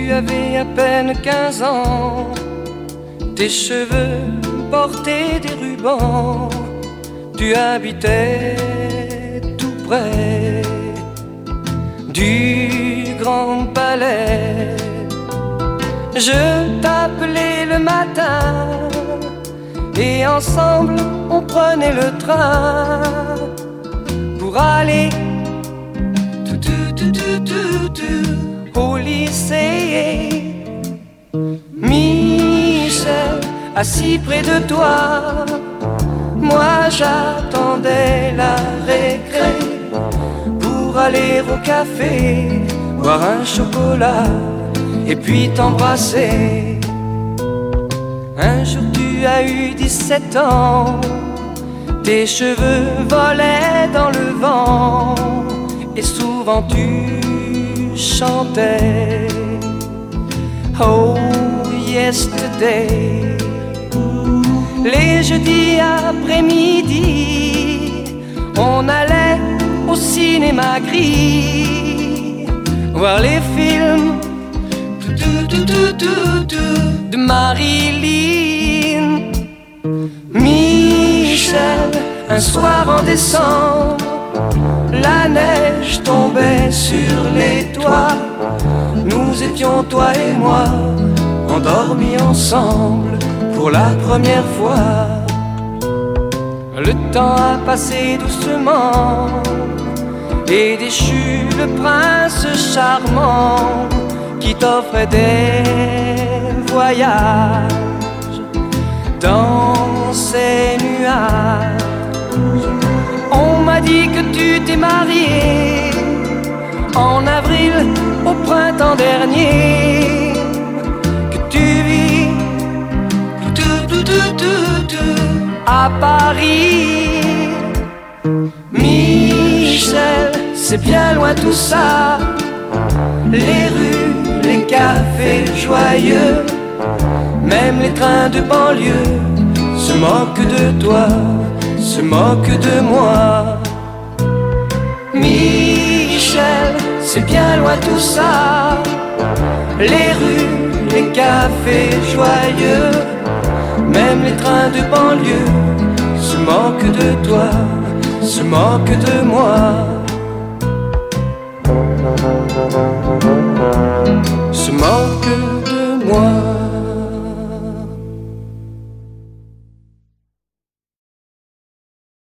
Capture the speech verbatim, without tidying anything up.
tu avais à peine quinze ans, tes cheveux portaient des rubans, tu habitais tout près du Grand Palais. Je t'appelais le matin et ensemble on prenait le train pour aller tout, tout, tout, tout, tout, tout, au lycée. Michel, assis près de toi, moi j'attendais la récré pour aller au café, boire un chocolat et puis t'embrasser. Un jour tu as eu dix-sept ans, tes cheveux volaient dans le vent et souvent tu chantais Oh yesterday. Les jeudis après-midi, on allait au cinéma gris voir les films de Marilyn. Michel, un soir en décembre, la neige tombait sur les toits. Nous étions, toi et moi, endormis ensemble pour la première fois. Le temps a passé doucement et déchu le prince charmant qui t'offrait des voyages dans ces nuages. On m'a dit que tu t'es marié en avril au printemps dernier, que tu vis tout, tout, tout, tout, tout, à Paris. Michel, c'est bien loin tout ça, les rues, les cafés joyeux, même les trains de banlieue se moquent de toi, se moquent de moi. Michel, c'est bien loin tout ça, les rues, les cafés joyeux, même les trains de banlieue se moquent de toi, se moquent de moi.